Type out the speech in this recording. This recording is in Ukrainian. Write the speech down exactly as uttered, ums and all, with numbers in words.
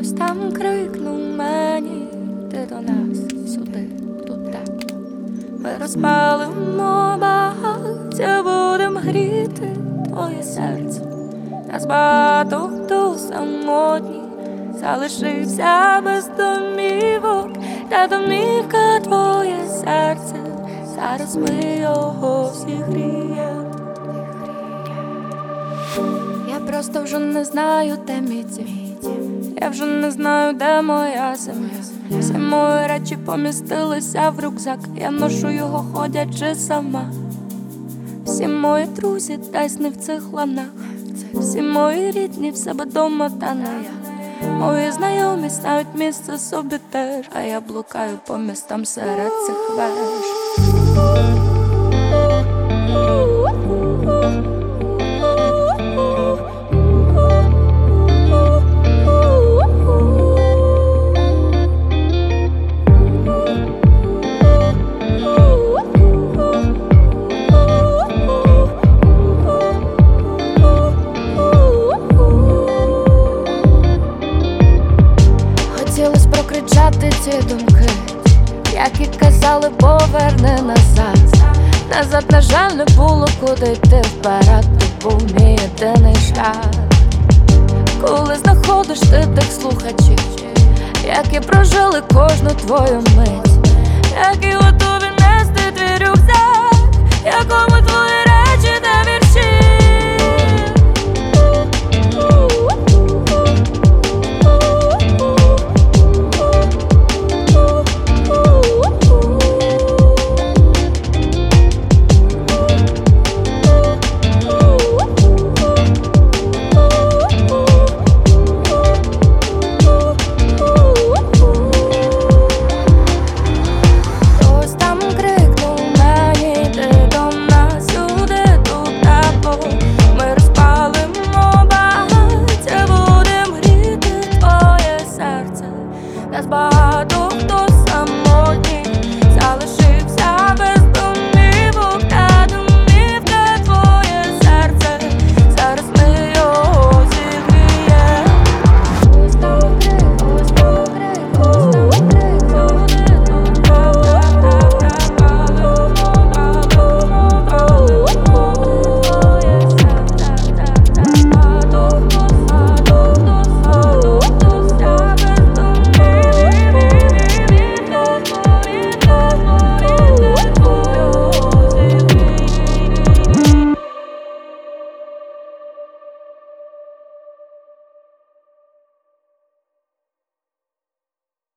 Хтось там крикнув мені: ти до нас сюди, тут тепло. Ми розпалимо багаття, будем гріти твоє серце. Нас багато хто самотній залишився без домівок, та домівка твоє серце, зараз ми його всі гріємо. Я просто вже не знаю, де мій дім. Я вже не знаю, де моя земля. Всі мої речі помістилися в рюкзак, я ношу його, ходячи сама. Всі мої друзі десь не в цих ланах, всі мої рідні в себе дома, та не я. Мої знайомі знають місце собі теж, а я блукаю по містам серед цих веж. Хотілось прокричати ці думки, які казали, поверни назад. Назад, на жаль, не було куди йти, вперед ти був мій єдиний шлях. Коли знаходиш ти тих слухачів, які прожили кожну твою мить, які готові нести твій рюкзак, якому твою